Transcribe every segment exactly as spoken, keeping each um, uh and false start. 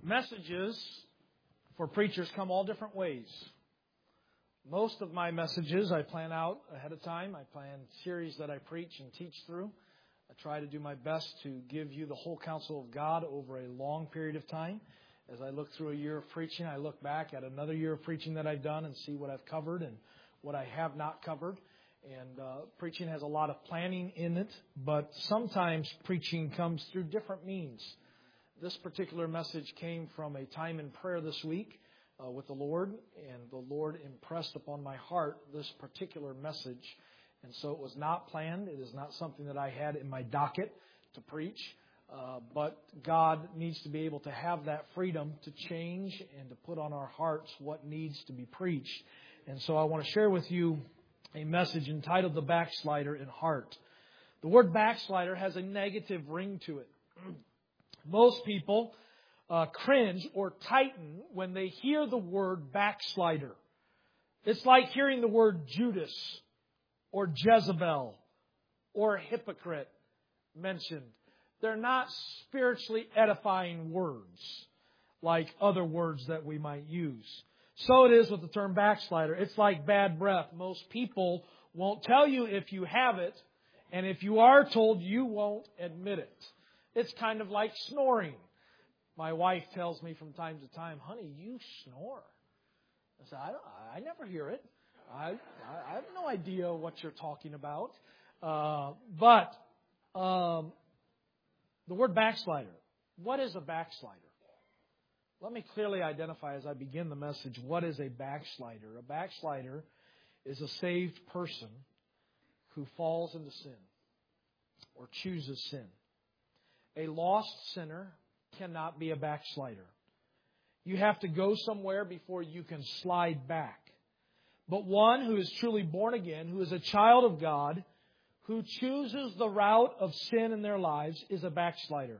Messages for preachers come all different ways. Most of my messages I plan out ahead of time. I plan series that I preach and teach through. I try to do my best to give you the whole counsel of God over a long period of time. As I look through a year of preaching, I look back at another year of preaching that I've done and see what I've covered and what I have not covered. And uh, preaching has a lot of planning in it, but sometimes preaching comes through different means. This particular message came from a time in prayer this week uh, with the Lord, and the Lord impressed upon my heart this particular message. And so it was not planned. It is not something that I had in my docket to preach. Uh, but God needs to be able to have that freedom to change and to put on our hearts what needs to be preached. And so I want to share with you a message entitled The Backslider in Heart. The word backslider has a negative ring to it. Most people uh, cringe or tighten when they hear the word backslider. It's like hearing the word Judas or Jezebel or hypocrite mentioned. They're not spiritually edifying words like other words that we might use. So it is with the term backslider. It's like bad breath. Most people won't tell you if you have it, and if you are told, you won't admit it. It's kind of like snoring. My wife tells me from time to time, honey, you snore. I said, I, don't, I never hear it. I, I have no idea what you're talking about. Uh, but um, the word backslider, what is a backslider? Let me clearly identify as I begin the message, what is a backslider? A backslider is a saved person who falls into sin or chooses sin. A lost sinner cannot be a backslider. You have to go somewhere before you can slide back. But one who is truly born again, who is a child of God, who chooses the route of sin in their lives, is a backslider.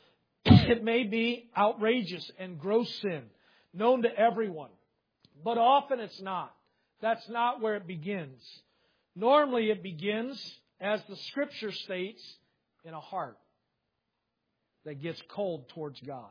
It may be outrageous and gross sin, known to everyone. But often it's not. That's not where it begins. Normally it begins, as the Scripture states, in a heart that gets cold towards God.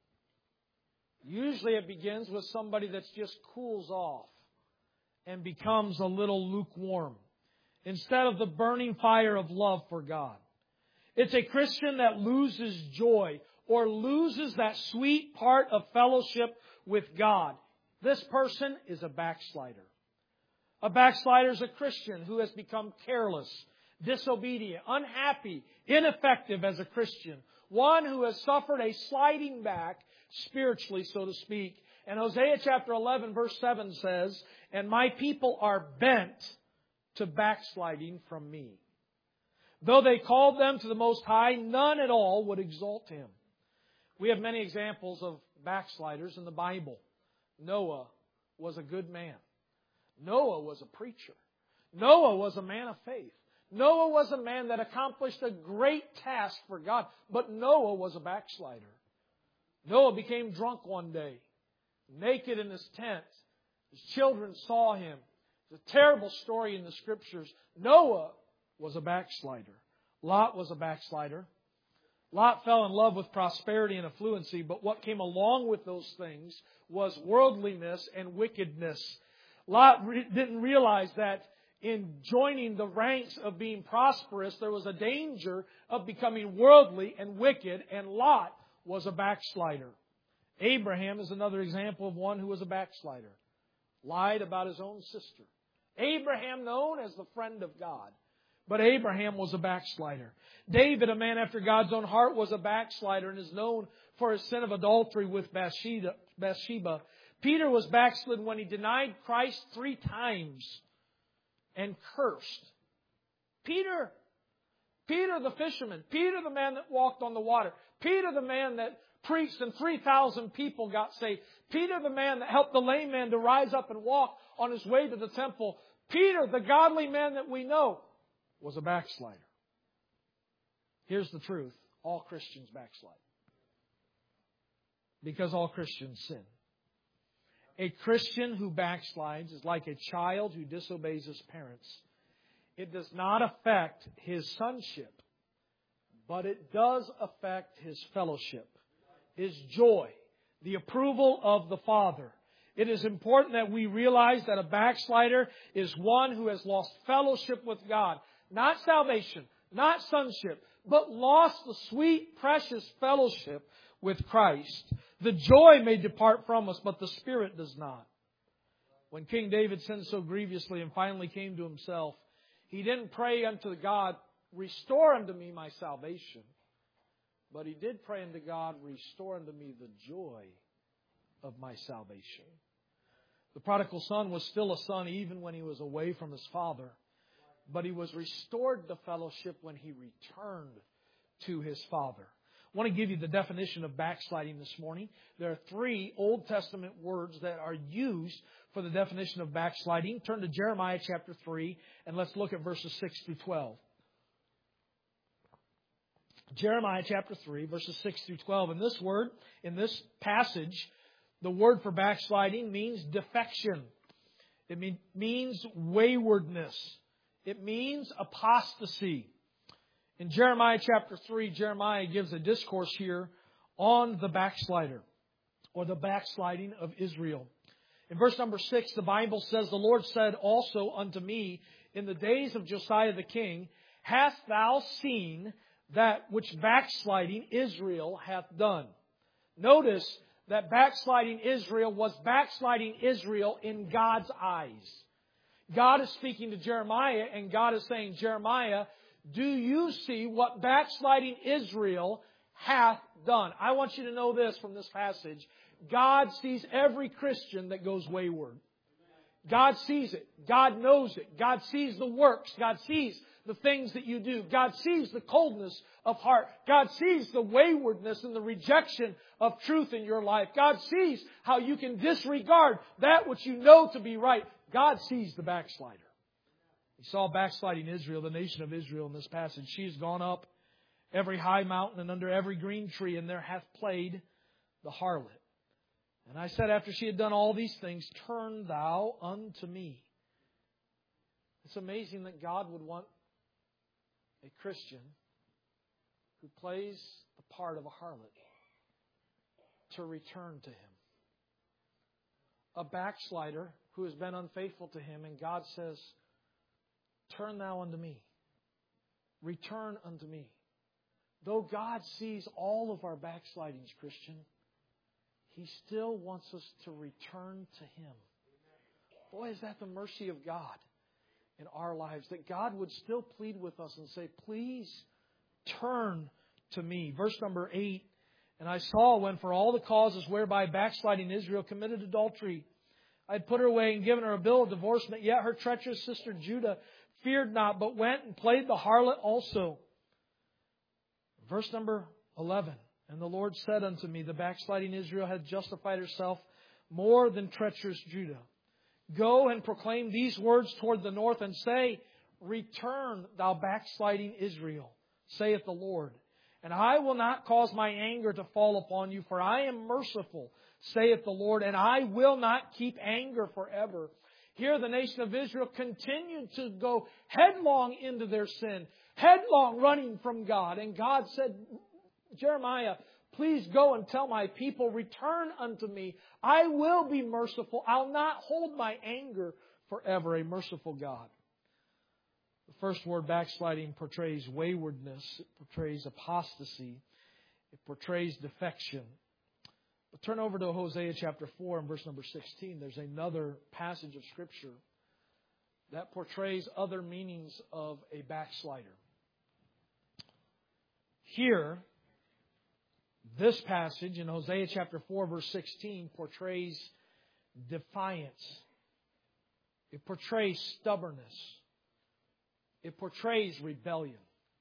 Usually it begins with somebody that just cools off and becomes a little lukewarm instead of the burning fire of love for God. It's a Christian that loses joy or loses that sweet part of fellowship with God. This person is a backslider. A backslider is a Christian who has become careless, disobedient, unhappy, ineffective as a Christian. One who has suffered a sliding back spiritually, so to speak. And Hosea chapter eleven verse seven says, "And my people are bent to backsliding from me. Though they called them to the Most High, none at all would exalt Him." We have many examples of backsliders in the Bible. Noah was a good man. Noah was a preacher. Noah was a man of faith. Noah was a man that accomplished a great task for God. But Noah was a backslider. Noah became drunk one day, naked in his tent. His children saw him. It's a terrible story in the Scriptures. Noah was a backslider. Lot was a backslider. Lot fell in love with prosperity and affluency, but what came along with those things was worldliness and wickedness. Lot re- didn't realize that in joining the ranks of being prosperous, there was a danger of becoming worldly and wicked, and Lot was a backslider. Abraham is another example of one who was a backslider. Lied about his own sister. Abraham, known as the friend of God. But Abraham was a backslider. David, a man after God's own heart, was a backslider and is known for his sin of adultery with Bathsheba. Bathsheba. Peter was backslidden when he denied Christ three times and cursed. Peter, Peter the fisherman, Peter the man that walked on the water, Peter the man that preached and three thousand people got saved, Peter the man that helped the lame man to rise up and walk on his way to the temple, Peter, the godly man that we know, was a backslider. Here's the truth. All Christians backslide. Because all Christians sin. A Christian who backslides is like a child who disobeys his parents. It does not affect his sonship, but it does affect his fellowship, his joy, the approval of the Father. It is important that we realize that a backslider is one who has lost fellowship with God. Not salvation, not sonship, but lost the sweet, precious fellowship with Christ. The joy may depart from us, but the Spirit does not. When King David sinned so grievously and finally came to himself, he didn't pray unto God, restore unto me my salvation. But he did pray unto God, restore unto me the joy of my salvation. The prodigal son was still a son even when he was away from his father. But he was restored to fellowship when he returned to his father. I want to give you the definition of backsliding this morning. There are three Old Testament words that are used for the definition of backsliding. Turn to Jeremiah chapter three and let's look at verses six through twelve. Jeremiah chapter three, verses six through twelve. And this word, in this passage, the word for backsliding means defection. It mean, means waywardness. It means apostasy. In Jeremiah chapter three, Jeremiah gives a discourse here on the backslider, or the backsliding of Israel. In verse number six, the Bible says, the Lord said also unto me, in the days of Josiah the king, hast thou seen that which backsliding Israel hath done? Notice that backsliding Israel was backsliding Israel in God's eyes. God is speaking to Jeremiah, and God is saying, Jeremiah, do you see what backsliding Israel hath done? I want you to know this from this passage. God sees every Christian that goes wayward. God sees it. God knows it. God sees the works. God sees the things that you do. God sees the coldness of heart. God sees the waywardness and the rejection of truth in your life. God sees how you can disregard that which you know to be right. God sees the backslider. He saw backsliding Israel, the nation of Israel, in this passage. She has gone up every high mountain and under every green tree, and there hath played the harlot. And I said, after she had done all these things, turn thou unto me. It's amazing that God would want a Christian who plays the part of a harlot to return to Him. A backslider who has been unfaithful to Him, and God says, turn thou unto me. Return unto me. Though God sees all of our backslidings, Christian, He still wants us to return to Him. Boy, is that the mercy of God in our lives, that God would still plead with us and say, please turn to me. Verse number eight, and I saw when for all the causes whereby backsliding Israel committed adultery, I had put her away and given her a bill of divorcement, yet her treacherous sister Judah feared not, but went and played the harlot also. Verse number eleven, and the Lord said unto me, the backsliding Israel hath justified herself more than treacherous Judah. Go and proclaim these words toward the north, and say, return, thou backsliding Israel, saith the Lord. And I will not cause my anger to fall upon you, for I am merciful, saith the Lord, and I will not keep anger forever. Here the nation of Israel continued to go headlong into their sin, headlong running from God. And God said, Jeremiah, please go and tell my people, return unto me. I will be merciful. I'll not hold my anger forever. A merciful God. The first word, backsliding, portrays waywardness. It portrays apostasy. It portrays defection. But turn over to Hosea chapter four and verse number sixteen. There's another passage of Scripture that portrays other meanings of a backslider. Here, this passage in Hosea chapter four, verse sixteen, portrays defiance. It portrays stubbornness. It portrays rebellion.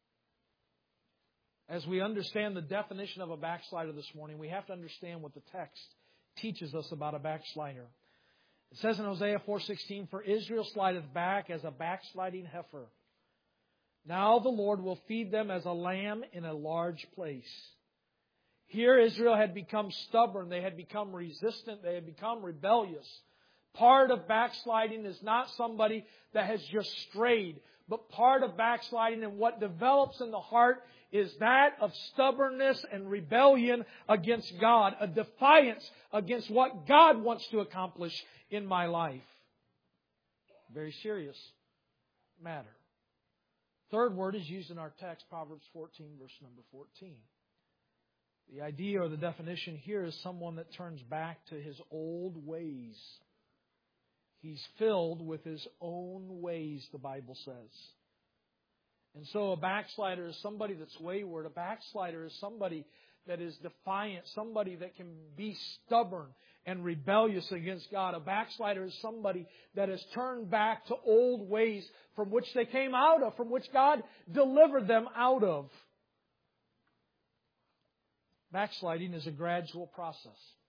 As we understand the definition of a backslider this morning, we have to understand what the text teaches us about a backslider. It says in Hosea four sixteen, for Israel slideth back as a backsliding heifer. Now the Lord will feed them as a lamb in a large place. Here Israel had become stubborn. They had become resistant. They had become rebellious. Part of backsliding is not somebody that has just strayed, but part of backsliding and what develops in the heart is that of stubbornness and rebellion against God, a defiance against what God wants to accomplish in my life. Very serious matter. Third word is used in our text, Proverbs fourteen, verse number fourteen. The idea or the definition here is someone that turns back to his old ways. He's filled with his own ways, the Bible says. And so a backslider is somebody that's wayward. A backslider is somebody that is defiant, somebody that can be stubborn and rebellious against God. A backslider is somebody that has turned back to old ways from which they came out of, from which God delivered them out of. Backsliding is a gradual process.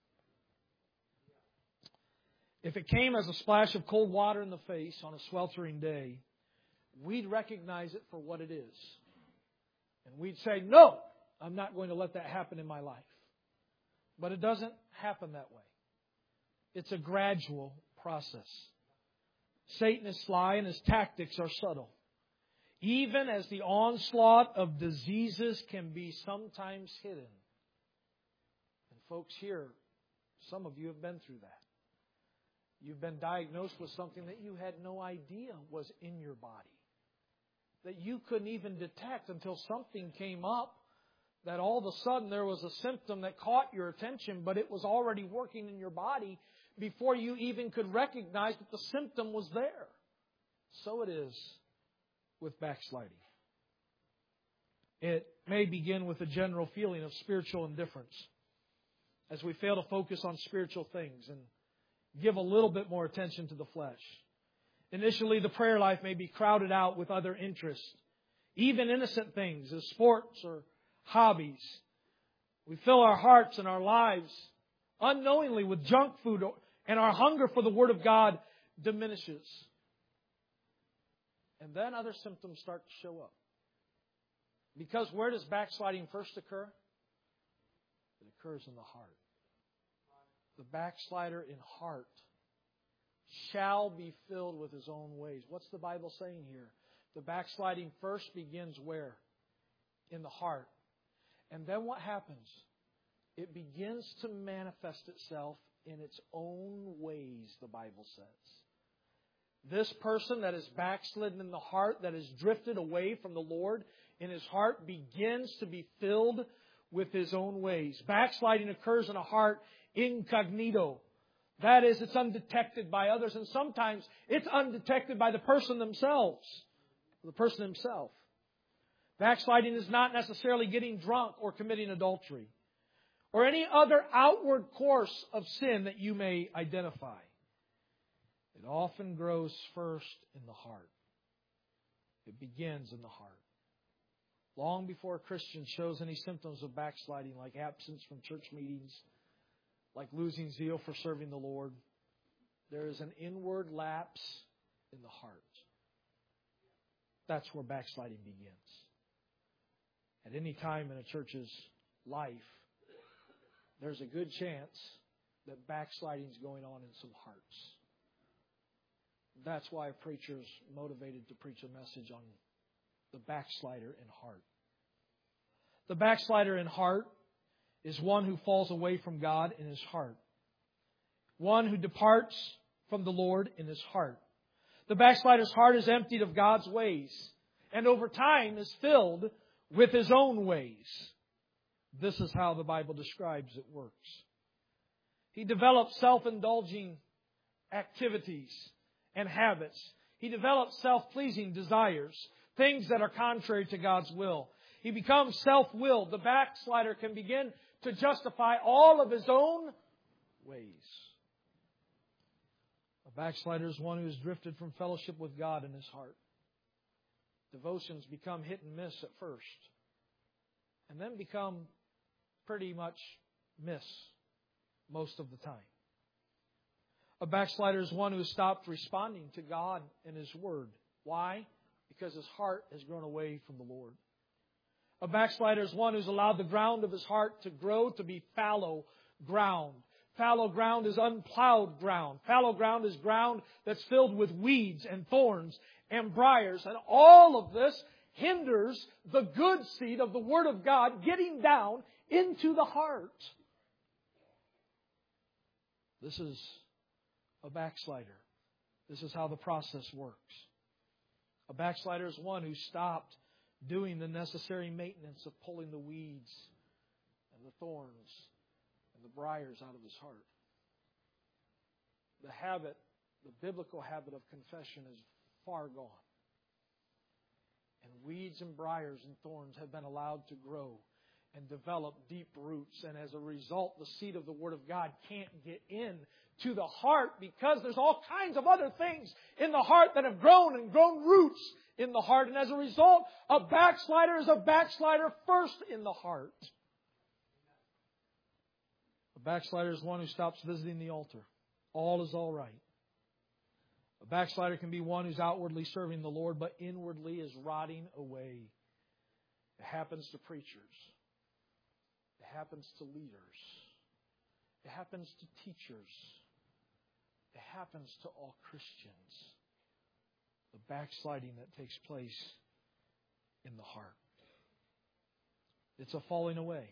If it came as a splash of cold water in the face on a sweltering day, we'd recognize it for what it is. And we'd say, no, I'm not going to let that happen in my life. But it doesn't happen that way. It's a gradual process. Satan is sly and his tactics are subtle. Even as the onslaught of diseases can be sometimes hidden. And folks here, some of you have been through that. You've been diagnosed with something that you had no idea was in your body. That you couldn't even detect until something came up. That all of a sudden there was a symptom that caught your attention, but it was already working in your body before you even could recognize that the symptom was there. So it is with backsliding. It may begin with a general feeling of spiritual indifference as we fail to focus on spiritual things and give a little bit more attention to the flesh. Initially, the prayer life may be crowded out with other interests, even innocent things as sports or hobbies. We fill our hearts and our lives unknowingly with junk food, and our hunger for the Word of God diminishes. And then other symptoms start to show up. Because where does backsliding first occur? It occurs in the heart. The backslider in heart shall be filled with his own ways. What's the Bible saying here? The backsliding first begins where? In the heart. And then what happens? It begins to manifest itself in its own ways, the Bible says. This person that is backslidden in the heart, that has drifted away from the Lord in his heart, begins to be filled with his own ways. Backsliding occurs in a heart incognito. That is, it's undetected by others, and sometimes it's undetected by the person themselves, the person himself. Backsliding is not necessarily getting drunk or committing adultery or any other outward course of sin that you may identify. It often grows first in the heart. It begins in the heart. Long before a Christian shows any symptoms of backsliding, like absence from church meetings, like losing zeal for serving the Lord, there is an inward lapse in the heart. That's where backsliding begins. At any time in a church's life, there's a good chance that backsliding is going on in some hearts. That's why a preacher is motivated to preach a message on the backslider in heart. The backslider in heart is one who falls away from God in his heart. One who departs from the Lord in his heart. The backslider's heart is emptied of God's ways, and over time is filled with his own ways. This is how the Bible describes it works. He develops self-indulging activities and habits. He develops self-pleasing desires, things that are contrary to God's will. He becomes self-willed. The backslider can begin to justify all of his own ways. A backslider is one who has drifted from fellowship with God in his heart. Devotions become hit and miss at first, and then become pretty much miss most of the time. A backslider is one who has stopped responding to God and His Word. Why? Because his heart has grown away from the Lord. A backslider is one who's allowed the ground of his heart to grow to be fallow ground. Fallow ground is unplowed ground. Fallow ground is ground that's filled with weeds and thorns and briars. And all of this hinders the good seed of the Word of God getting down into the heart. This is a backslider. This is how the process works. A backslider is one who stopped doing the necessary maintenance of pulling the weeds and the thorns and the briars out of his heart. The habit, the biblical habit of confession is far gone. And weeds and briars and thorns have been allowed to grow and develop deep roots. And as a result, the seed of the Word of God can't get in to the heart because there's all kinds of other things in the heart that have grown and grown roots in the heart. And as a result, a backslider is a backslider first in the heart. A backslider is one who stops visiting the altar. All is all right. A backslider can be one who's outwardly serving the Lord, but inwardly is rotting away. It happens to preachers. It happens to leaders. It happens to teachers. It happens to all Christians. The backsliding that takes place in the heart. It's a falling away.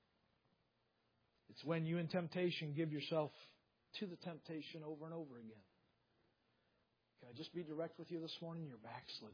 It's when you in temptation give yourself to the temptation over and over again. Can I just be direct with you this morning? You're backslidden.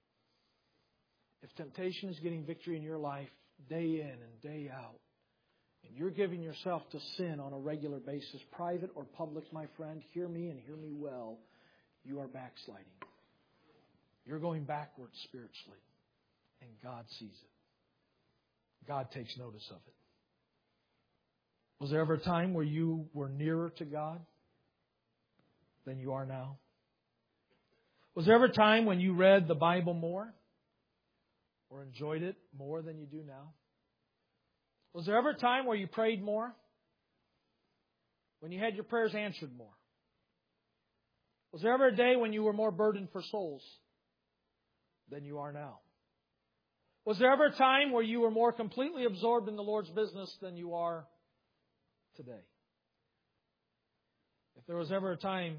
If temptation is getting victory in your life day in and day out, and you're giving yourself to sin on a regular basis, private or public, my friend, hear me and hear me well, you are backsliding. You're going backwards spiritually, and God sees it. God takes notice of it. Was there ever a time where you were nearer to God than you are now? Was there ever a time when you read the Bible more or enjoyed it more than you do now? Was there ever a time where you prayed more? When you had your prayers answered more? Was there ever a day when you were more burdened for souls than you are now? Was there ever a time where you were more completely absorbed in the Lord's business than you are today? If there was ever a time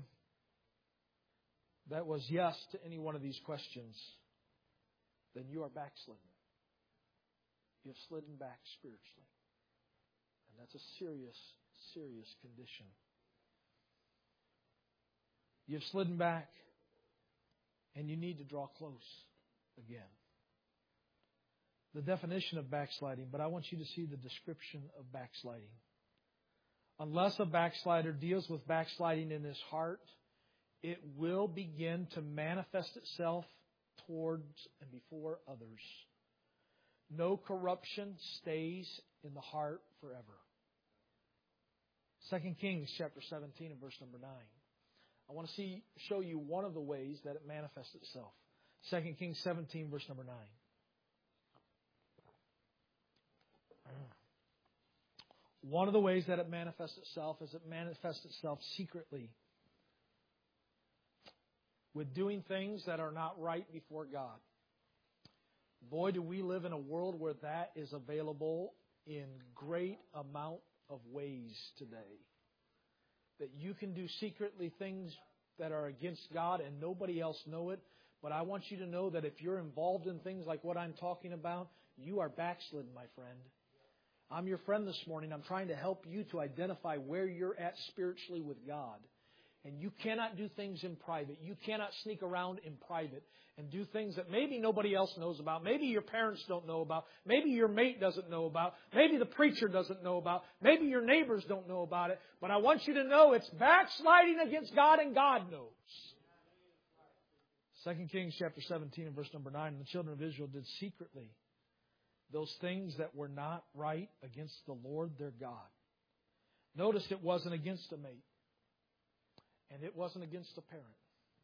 that was yes to any one of these questions, then you are backslidden. You have slidden back spiritually. And that's a serious, serious condition. You have slidden back, and you need to draw close again. The definition of backsliding, but I want you to see the description of backsliding. Unless a backslider deals with backsliding in his heart, it will begin to manifest itself towards and before others. No corruption stays in the heart forever. Second Kings chapter seventeen and verse number nine. I want to see show you one of the ways that it manifests itself. Second Kings seventeen, verse number nine. One of the ways that it manifests itself is it manifests itself secretly with doing things that are not right before God. Boy, do we live in a world where that is available in great amount of ways today. That you can do secretly things that are against God and nobody else know it. But I want you to know that if you're involved in things like what I'm talking about, you are backslidden, my friend. I'm your friend this morning. I'm trying to help you to identify where you're at spiritually with God. And you cannot do things in private. You cannot sneak around in private and do things that maybe nobody else knows about. Maybe your parents don't know about. Maybe your mate doesn't know about. Maybe the preacher doesn't know about. Maybe your neighbors don't know about it. But I want you to know it's backsliding against God, and God knows. Second Kings chapter seventeen and verse number nine. And the children of Israel did secretly those things that were not right against the Lord their God. Notice it wasn't against a mate. And it wasn't against a parent.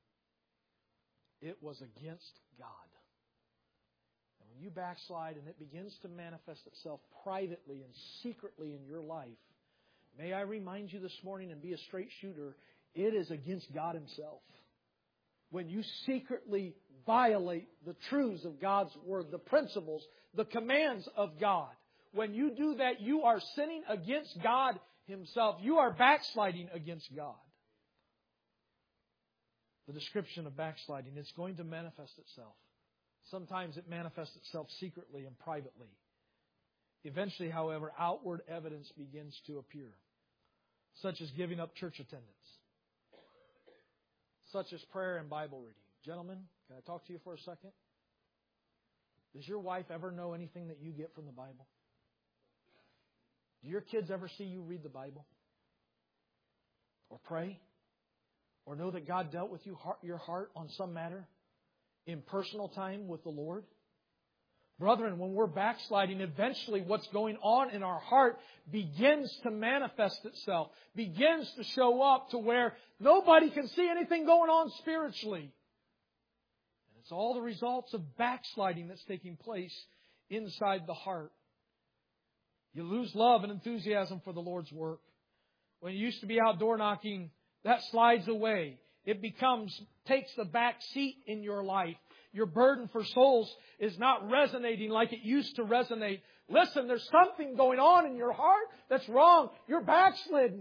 It was against God. And when you backslide and it begins to manifest itself privately and secretly in your life, may I remind you this morning and be a straight shooter, it is against God Himself. When you secretly violate the truths of God's Word, the principles, the commands of God, when you do that, you are sinning against God Himself. You are backsliding against God. The description of backsliding, it's going to manifest itself Sometimes it manifests itself secretly and privately. Eventually, however, outward evidence begins to appear, such as giving up church attendance, such as prayer and Bible reading. Gentlemen, can I talk to you for a second? Does your wife ever know anything that you get from the Bible? Do your kids ever see you read the Bible? Or pray? Or know that God dealt with you, your heart on some matter in personal time with the Lord? Brethren, when we're backsliding, eventually what's going on in our heart begins to manifest itself, begins to show up to where nobody can see anything going on spiritually. And it's all the results of backsliding that's taking place inside the heart. You lose love and enthusiasm for the Lord's work. When you used to be out door knocking, that slides away. It becomes, takes the back seat in your life. Your burden for souls is not resonating like it used to resonate. Listen, there's something going on in your heart that's wrong. You're backslidden.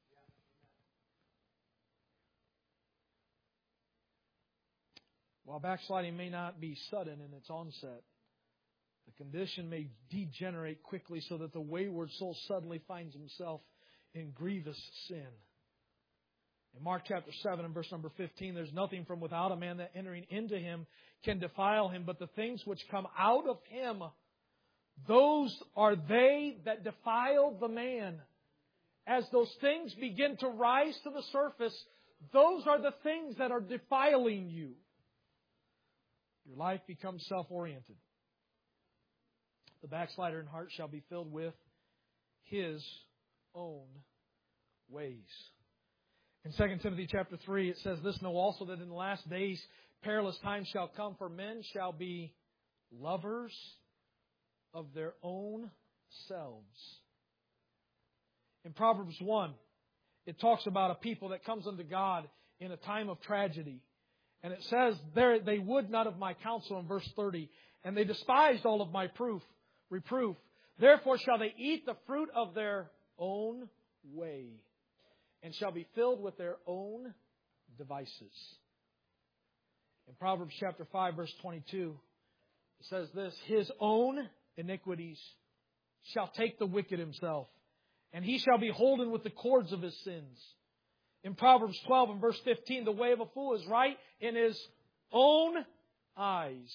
While backsliding may not be sudden in its onset, the condition may degenerate quickly so that the wayward soul suddenly finds himself in grievous sin. In Mark chapter seven and verse number fifteen, there's nothing from without a man that entering into him can defile him, but the things which come out of him, those are they that defile the man. As those things begin to rise to the surface, those are the things that are defiling you. Your life becomes self-oriented. The backslider in heart shall be filled with his own ways. In Second Timothy chapter three, it says this, know also that in the last days perilous times shall come, for men shall be lovers of their own selves. In Proverbs one, it talks about a people that comes unto God in a time of tragedy. And it says, there they would not of my counsel in verse thirty, and they despised all of my proof, reproof. Therefore shall they eat the fruit of their own way, and shall be filled with their own devices. In Proverbs chapter five, verse twenty-two, it says this, his own iniquities shall take the wicked himself, and he shall be holden with the cords of his sins. In Proverbs twelve and verse fifteen, the way of a fool is right in his own eyes.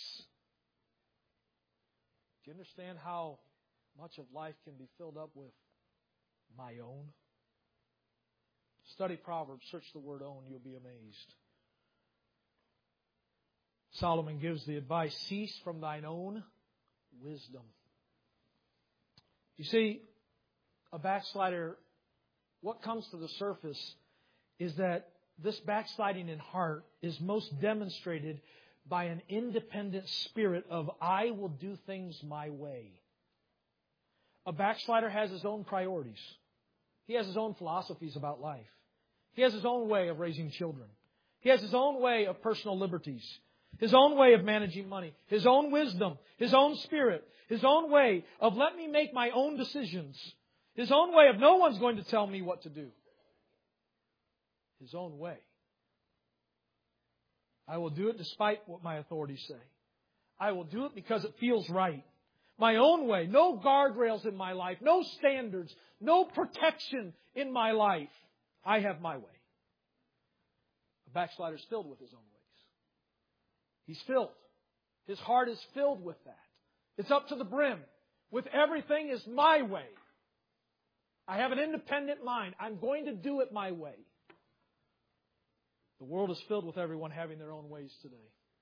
Do you understand how much of life can be filled up with my own? Study Proverbs, search the word own, you'll be amazed. Solomon gives the advice, cease from thine own wisdom. You see, a backslider, what comes to the surface is that this backsliding in heart is most demonstrated by an independent spirit of, I will do things my way. A backslider has his own priorities. He has his own philosophies about life. He has his own way of raising children. He has his own way of personal liberties. His own way of managing money. His own wisdom. His own spirit. His own way of let me make my own decisions. His own way of no one's going to tell me what to do. His own way. I will do it despite what my authorities say. I will do it because it feels right. My own way. No guardrails in my life. No standards. No protection in my life. I have my way. A backslider is filled with his own ways. He's filled. His heart is filled with that. It's up to the brim. With everything is my way. I have an independent mind. I'm going to do it my way. The world is filled with everyone having their own ways today.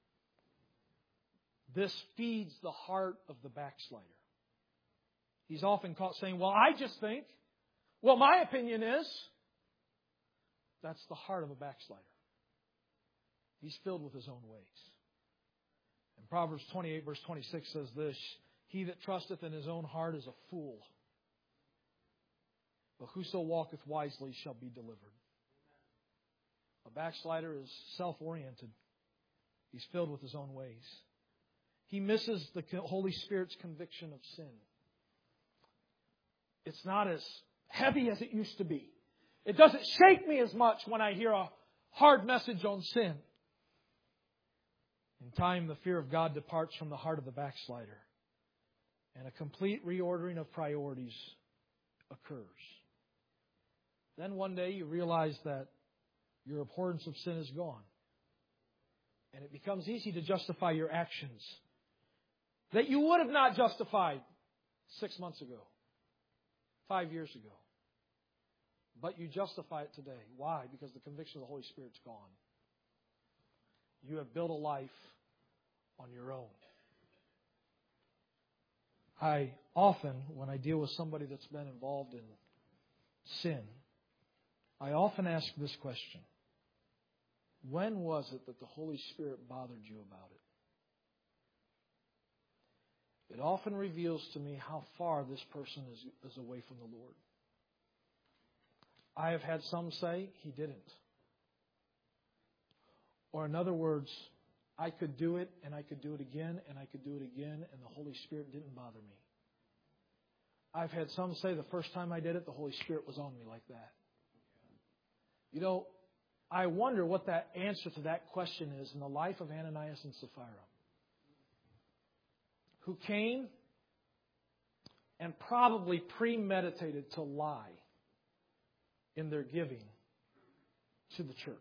This feeds the heart of the backslider. He's often caught saying, well, I just think. Well, my opinion is. That's the heart of a backslider. He's filled with his own ways. And Proverbs twenty-eight verse twenty-six says this, he that trusteth in his own heart is a fool, but whoso walketh wisely shall be delivered. A backslider is self-oriented. He's filled with his own ways. He misses the Holy Spirit's conviction of sin. It's not as heavy as it used to be. It doesn't shake me as much when I hear a hard message on sin. In time, the fear of God departs from the heart of the backslider, and a complete reordering of priorities occurs. Then one day you realize that your abhorrence of sin is gone, and it becomes easy to justify your actions that you would have not justified six months ago, five years ago. But you justify it today. Why? Because the conviction of the Holy Spirit's gone. You have built a life on your own. I often, when I deal with somebody that's been involved in sin, I often ask this question. When was it that the Holy Spirit bothered you about it? It often reveals to me how far this person is, is away from the Lord. I have had some say He didn't. Or in other words, I could do it and I could do it again and I could do it again and the Holy Spirit didn't bother me. I've had some say the first time I did it, the Holy Spirit was on me like that. You know, I wonder what that answer to that question is in the life of Ananias and Sapphira, who came and probably premeditated to lie in their giving to the church.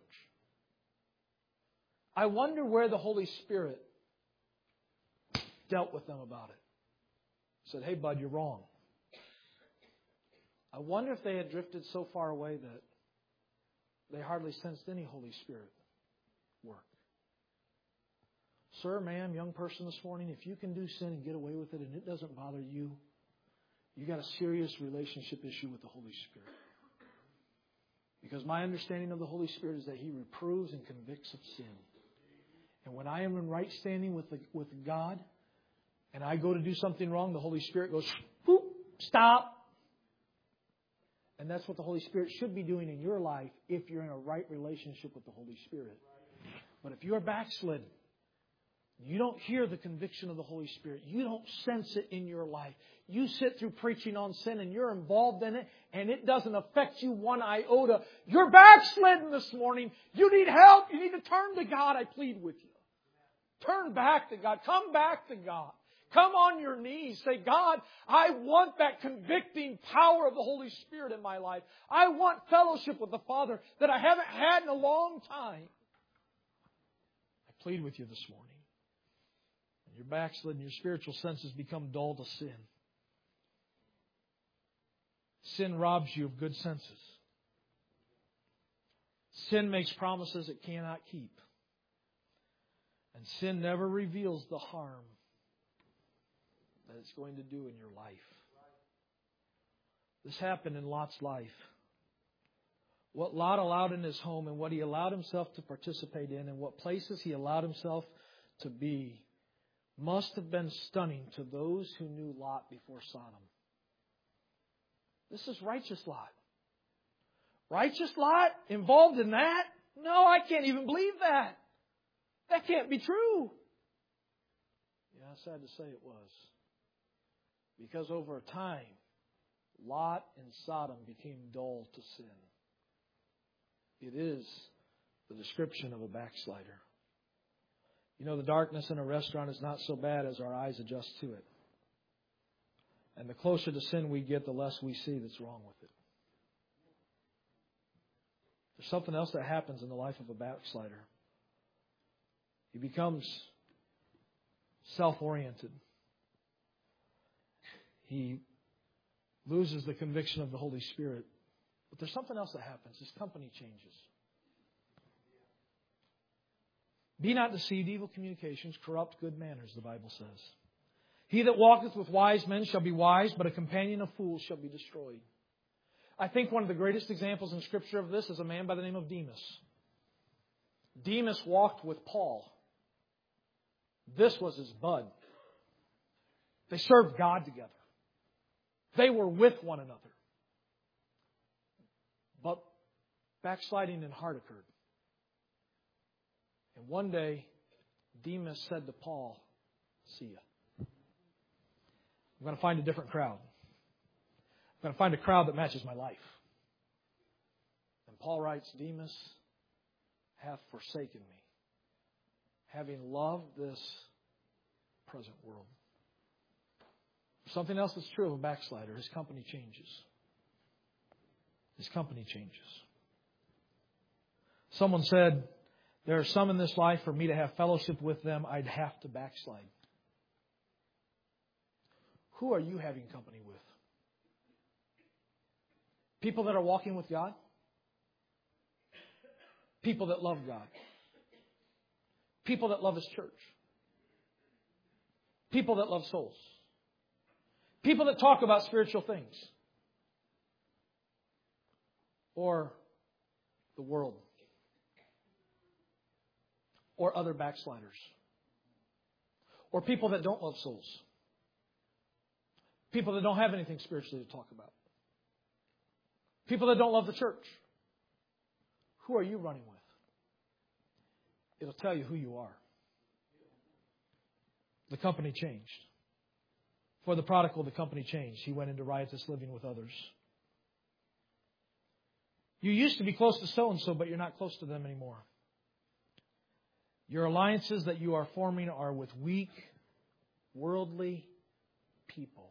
I wonder where the Holy Spirit dealt with them about it. Said, hey, bud, you're wrong. I wonder if they had drifted so far away that they hardly sensed any Holy Spirit work. Sir, ma'am, young person this morning, if you can do sin and get away with it and it doesn't bother you, you got a serious relationship issue with the Holy Spirit. Because my understanding of the Holy Spirit is that He reproves and convicts of sin. And when I am in right standing with the, with God and I go to do something wrong, the Holy Spirit goes, whoop, stop. And that's what the Holy Spirit should be doing in your life if you're in a right relationship with the Holy Spirit. But if you're backslidden, you don't hear the conviction of the Holy Spirit. You don't sense it in your life. You sit through preaching on sin and you're involved in it and it doesn't affect you one iota. You're backslidden this morning. You need help. You need to turn to God. I plead with you. Turn back to God. Come back to God. Come on your knees. Say, God, I want that convicting power of the Holy Spirit in my life. I want fellowship with the Father that I haven't had in a long time. I plead with you this morning. You're backslidden, your spiritual senses become dull to sin. Sin robs you of good senses. Sin makes promises it cannot keep. And sin never reveals the harm that it's going to do in your life. This happened in Lot's life. What Lot allowed in his home and what he allowed himself to participate in and what places he allowed himself to be must have been stunning to those who knew Lot before Sodom. This is righteous Lot. Righteous Lot involved in that? No, I can't even believe that. That can't be true. Yeah, sad to say it was. Because over time, Lot and Sodom became dull to sin. It is the description of a backslider. You know, the darkness in a restaurant is not so bad as our eyes adjust to it. And the closer to sin we get, the less we see that's wrong with it. There's something else that happens in the life of a backslider. He becomes self-oriented. He loses the conviction of the Holy Spirit. But there's something else that happens. His company changes. Be not deceived, evil communications corrupt good manners, the Bible says. He that walketh with wise men shall be wise, but a companion of fools shall be destroyed. I think one of the greatest examples in Scripture of this is a man by the name of Demas. Demas walked with Paul. This was his bud. They served God together. They were with one another. But backsliding in heart occurred. And one day, Demas said to Paul, see ya. I'm going to find a different crowd. I'm going to find a crowd that matches my life. And Paul writes, Demas hath forsaken me having loved this present world. Something else that's true of a backslider, his company changes. His company changes. Someone said, there are some in this life, for me to have fellowship with them, I'd have to backslide. Who are you having company with? People that are walking with God? People that love God? People that love His church? People that love souls? People that talk about spiritual things? Or the world? Or other backsliders? Or people that don't love souls? People that don't have anything spiritually to talk about? People that don't love the church? Who are you running with? It'll tell you who you are. The company changed. For the prodigal, the company changed. He went into riotous living with others. You used to be close to so-and-so, but you're not close to them anymore. Your alliances that you are forming are with weak, worldly people.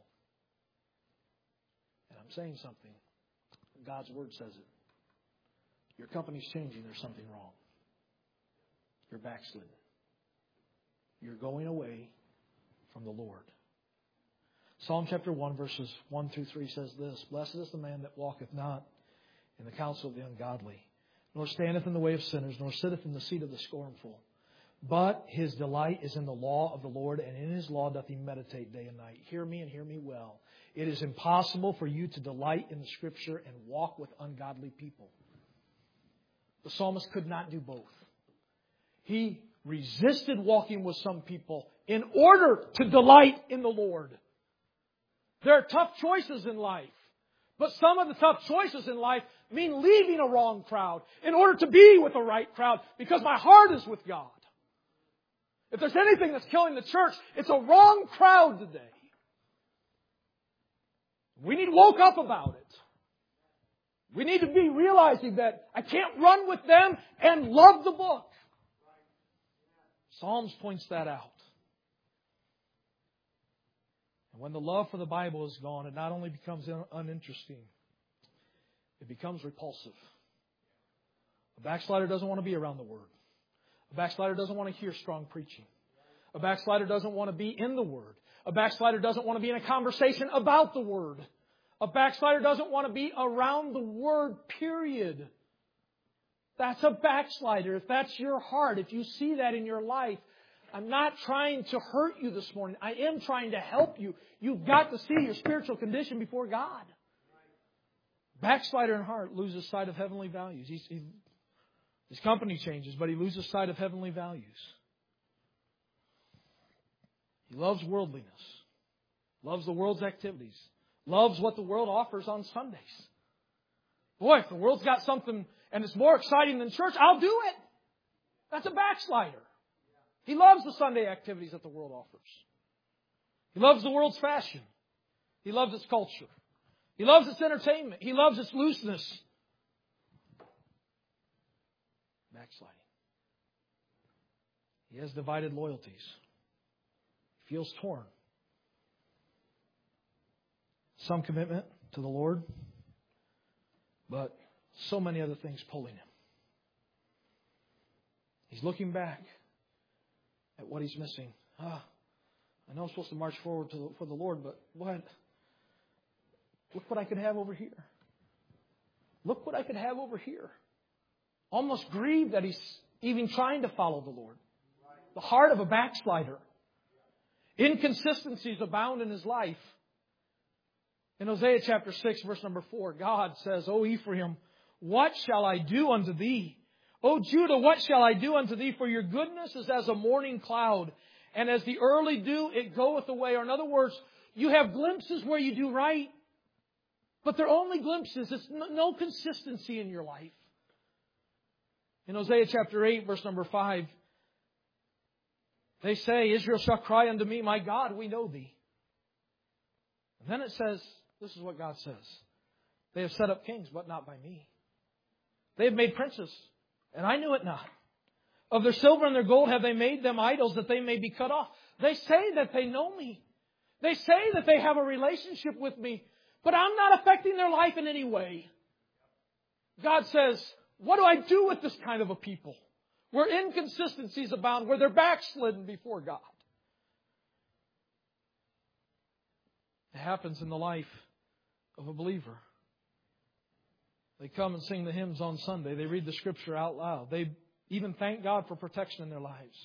And I'm saying something. God's Word says it. Your company's changing. There's something wrong. You're backslidden. You're going away from the Lord. Psalm chapter one, verses one through three says this: Blessed is the man that walketh not in the counsel of the ungodly, nor standeth in the way of sinners, nor sitteth in the seat of the scornful. But his delight is in the law of the Lord, and in His law doth he meditate day and night. Hear me and hear me well. It is impossible for you to delight in the Scripture and walk with ungodly people. The psalmist could not do both. He resisted walking with some people in order to delight in the Lord. There are tough choices in life. But some of the tough choices in life mean leaving a wrong crowd in order to be with the right crowd, because my heart is with God. If there's anything that's killing the church, it's a wrong crowd today. We need to woke up about it. We need to be realizing that I can't run with them and love the book. Psalms points that out. And when the love for the Bible is gone, it not only becomes uninteresting, it becomes repulsive. A backslider doesn't want to be around the Word. A backslider doesn't want to hear strong preaching. A backslider doesn't want to be in the Word. A backslider doesn't want to be in a conversation about the Word. A backslider doesn't want to be around the Word, period. That's a backslider. If that's your heart, if you see that in your life, I'm not trying to hurt you this morning. I am trying to help you. You've got to see your spiritual condition before God. Backslider in heart loses sight of heavenly values. He's, he, his company changes, but he loses sight of heavenly values. He loves worldliness, loves the world's activities, loves what the world offers on Sundays. Boy, if the world's got something and it's more exciting than church, I'll do it. That's a backslider. He loves the Sunday activities that the world offers. He loves the world's fashion. He loves its culture. He loves its entertainment. He loves its looseness. Backsliding. He has divided loyalties. He feels torn. Some commitment to the Lord, but so many other things pulling him. He's looking back at what he's missing. Ah, I know I'm supposed to march forward to the, for the Lord, but what? Look what I could have over here. Look what I could have over here. Almost grieved that he's even trying to follow the Lord. The heart of a backslider. Inconsistencies abound in his life. In Hosea chapter six, verse number four, God says, O Ephraim, what shall I do unto thee? O Judah, what shall I do unto thee? For your goodness is as a morning cloud, and as the early dew, it goeth away. Or in other words, you have glimpses where you do right, but they're only glimpses. It's no consistency in your life. In Hosea chapter eight, verse number five, they say, Israel shall cry unto me, my God, we know thee. And then it says, this is what God says. They have set up kings, but not by me. They have made princes, and I knew it not. Of their silver and their gold have they made them idols that they may be cut off. They say that they know me. They say that they have a relationship with me, but I'm not affecting their life in any way. God says, what do I do with this kind of a people? Where inconsistencies abound, where they're backslidden before God. It happens in the life of a believer. They come and sing the hymns on Sunday. They read the Scripture out loud. They even thank God for protection in their lives.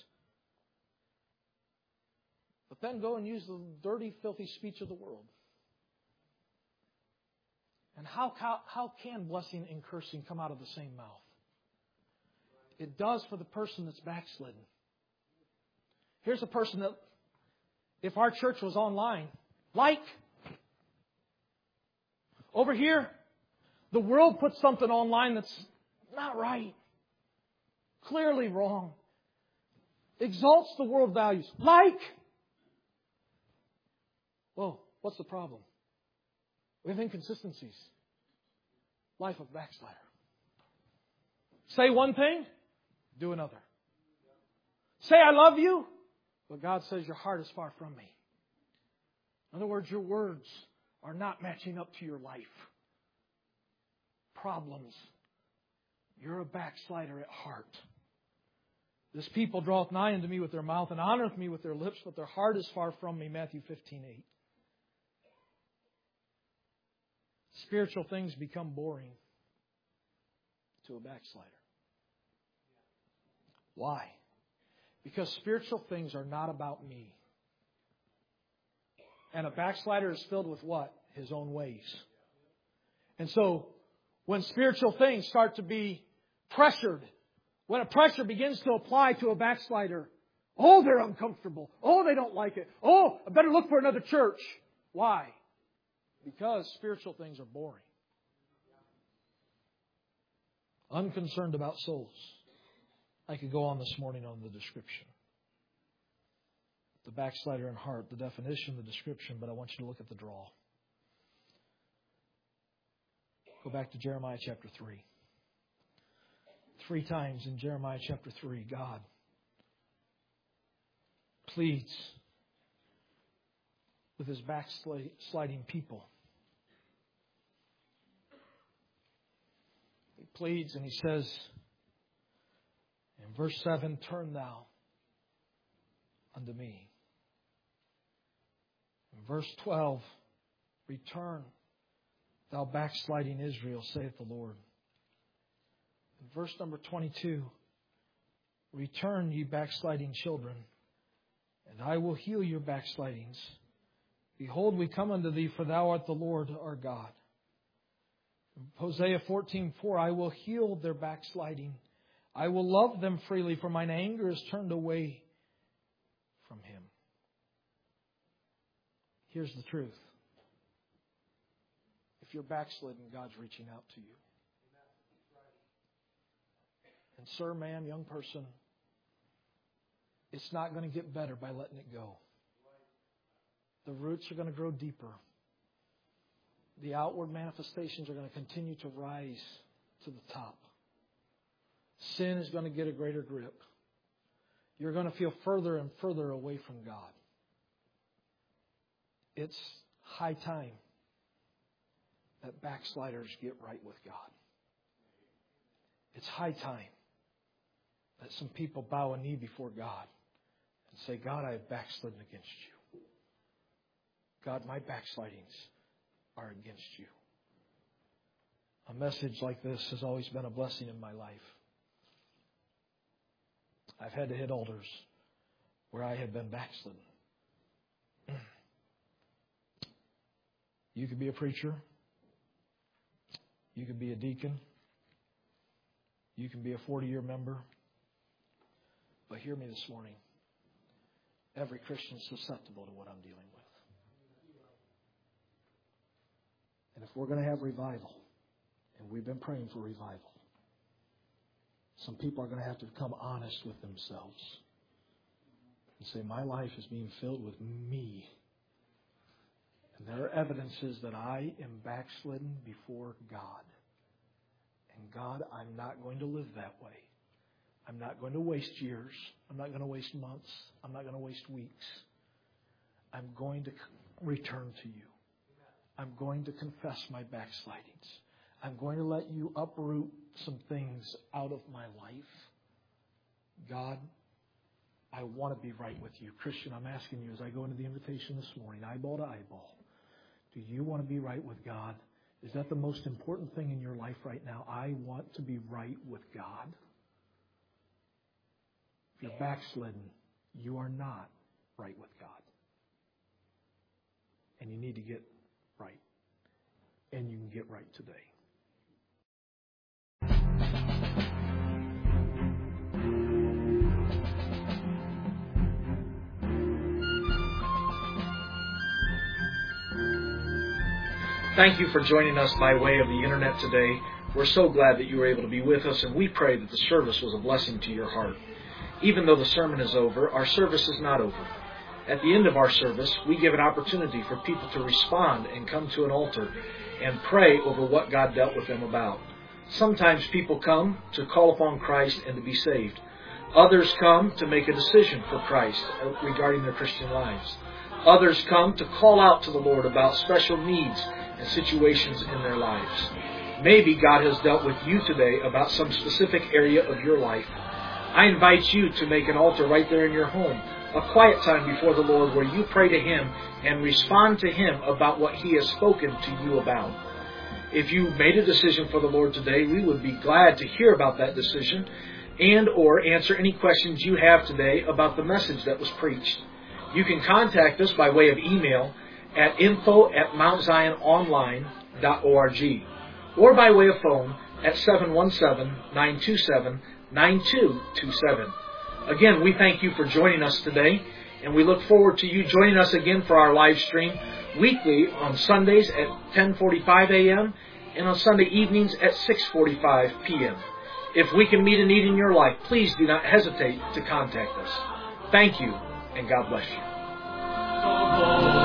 But then go and use the dirty, filthy speech of the world. And how, how, how can blessing and cursing come out of the same mouth? It does for the person that's backslidden. Here's a person that, if our church was online, like, over here, the world puts something online that's not right. Clearly wrong. Exalts the world values. Like. Whoa, what's the problem? We have inconsistencies. Life of backslider. Say one thing, do another. Say I love you, but God says your heart is far from me. In other words, your words are not matching up to your life. Problems. You're a backslider at heart. This people draweth nigh unto me with their mouth and honoreth me with their lips, but their heart is far from me. Matthew fifteen eight. Spiritual things become boring to a backslider. Why? Because spiritual things are not about me. And a backslider is filled with what? His own ways. And so, when spiritual things start to be pressured, when a pressure begins to apply to a backslider, oh, they're uncomfortable. Oh, they don't like it. Oh, I better look for another church. Why? Because spiritual things are boring. Unconcerned about souls. I could go on this morning on the description. The backslider in heart, the definition, the description, but I want you to look at the draw. Go back to Jeremiah chapter three. Three times in Jeremiah chapter three, God pleads with His backsliding people. He pleads and He says in verse seven, turn thou unto me. In verse twelve, return, thou backsliding Israel, saith the Lord. In verse number twenty-two, return, ye backsliding children, and I will heal your backslidings. Behold, we come unto thee, for thou art the Lord our God. In Hosea fourteen four, I will heal their backsliding. I will love them freely, for mine anger is turned away from him. Here's the truth. If you're backslidden, God's reaching out to you. And sir, ma'am, young person, it's not going to get better by letting it go. The roots are going to grow deeper. The outward manifestations are going to continue to rise to the top. Sin is going to get a greater grip. You're going to feel further and further away from God. It's high time that backsliders get right with God. It's high time that some people bow a knee before God and say, God, I have backslidden against you. God, my backslidings are against you. A message like this has always been a blessing in my life. I've had to hit altars where I have been backslidden. You could be a preacher. You could be a deacon. You can be a forty-year member. But hear me this morning. Every Christian is susceptible to what I'm dealing with. And if we're going to have revival, and we've been praying for revival, some people are going to have to become honest with themselves and say, my life is being filled with me. And there are evidences that I am backslidden before God. And God, I'm not going to live that way. I'm not going to waste years. I'm not going to waste months. I'm not going to waste weeks. I'm going to return to you. I'm going to confess my backslidings. I'm going to let you uproot some things out of my life. God, I want to be right with you. Christian, I'm asking you as I go into the invitation this morning, eyeball to eyeball, do you want to be right with God? Is that the most important thing in your life right now? I want to be right with God. If you're backslidden, you are not right with God. And you need to get right. And you can get right today. Thank you for joining us by way of the internet today. We're so glad that you were able to be with us, and we pray that the service was a blessing to your heart. Even though the sermon is over, our service is not over. At the end of our service, we give an opportunity for people to respond and come to an altar and pray over what God dealt with them about. Sometimes people come to call upon Christ and to be saved. Others come to make a decision for Christ regarding their Christian lives. Others come to call out to the Lord about special needs and situations in their lives. Maybe God has dealt with you today about some specific area of your life. I invite you to make an altar right there in your home, a quiet time before the Lord where you pray to Him and respond to Him about what He has spoken to you about. If you made a decision for the Lord today, we would be glad to hear about that decision and or answer any questions you have today about the message that was preached. You can contact us by way of email at info at mount zion online dot org or by way of phone at seven one seven, nine two seven, nine two two seven. Again, we thank you for joining us today, and we look forward to you joining us again for our live stream weekly on Sundays at ten forty-five a.m. and on Sunday evenings at six forty-five p.m. If we can meet a need in your life, please do not hesitate to contact us. Thank you, and God bless you.